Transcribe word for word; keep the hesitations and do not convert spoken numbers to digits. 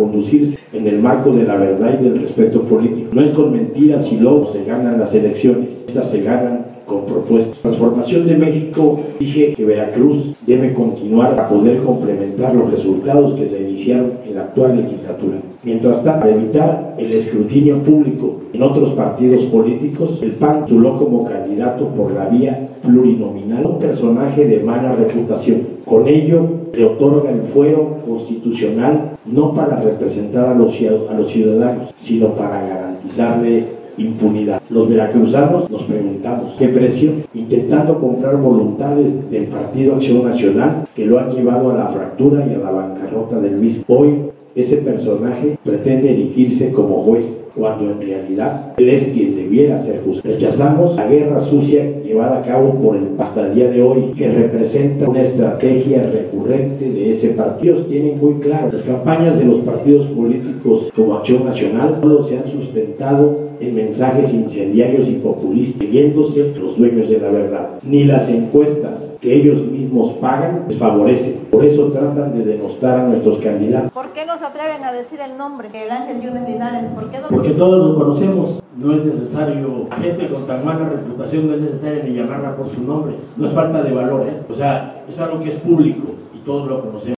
conducirse en el marco de la verdad y del respeto político. No es con mentiras y logros se ganan las elecciones, estas se ganan con propuestas. La transformación de México exige que Veracruz debe continuar a poder complementar los resultados que se iniciaron en la actual legislatura. Mientras tanto, para evitar el escrutinio público en otros partidos políticos, el P A N postuló como candidato por la vía plurinominal un personaje de mala reputación. Con ello, le otorga el fuero constitucional no para representar a los, a los ciudadanos, sino para garantizarle impunidad. Los veracruzanos nos preguntamos ¿qué precio? Intentando comprar voluntades del Partido Acción Nacional que lo han llevado a la fractura y a la bancarrota del mismo. Hoy ese personaje pretende erigirse como juez, cuando en realidad él es quien debiera ser juzgado. Rechazamos la guerra sucia llevada a cabo por el hasta el día de hoy, que representa una estrategia recurrente de ese partido. Tienen muy claro, las campañas de los partidos políticos como Acción Nacional solo se han sustentado en mensajes incendiarios y populistas, creyéndose los dueños de la verdad. Ni las encuestas que ellos mismos pagan les favorecen. Por eso tratan de denostar a nuestros candidatos. ¿Por qué no se atreven a decir el nombre? El Ángel Yunes Linares. ¿Por qué no? Porque todos lo conocemos. No es necesario, a gente con tan mala reputación no es necesario ni llamarla por su nombre. No es falta de valor, ¿eh? O sea, es algo que es público y todos lo conocemos.